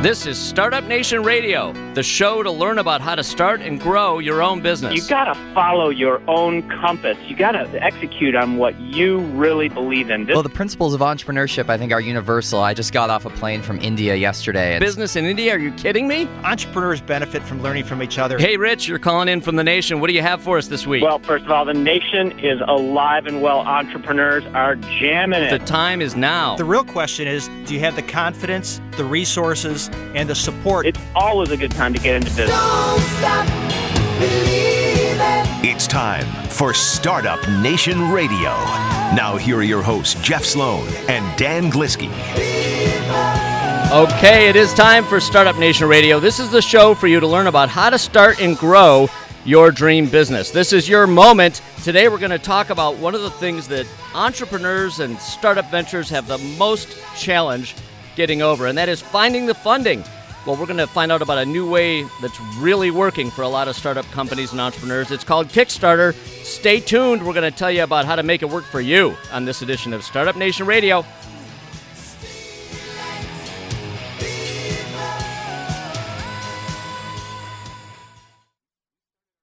This is Startup Nation Radio, the show to learn about how to start and grow your own business. You got to follow your own compass. You got to execute on what you really believe in. Well, the principles of entrepreneurship, I think, are universal. I just got off a plane from India yesterday. Business in India? Are you kidding me? Entrepreneurs benefit from learning from each other. Hey, Rich, you're calling in from the Nation. What do you have for us this week? Well, first of all, the Nation is alive and well. Entrepreneurs are jamming it. The time is now. The real question is, do you have the confidence, the resources, and the support? It's always a good time to get into business. Don't stop believing. It's time for Startup Nation Radio. Now here are your hosts, Jeff Sloan and Dan Glisky. Okay, it is time for Startup Nation Radio. This is the show for you to learn about how to start and grow your dream business. This is your moment. Today we're going to talk about one of the things that entrepreneurs and startup ventures have the most challenge getting over, and that is finding the funding. Well, we're going to find out about a new way that's really working for a lot of startup companies and entrepreneurs. It's called Kickstarter. Stay tuned. We're going to tell you about how to make it work for you on this edition of Startup Nation Radio.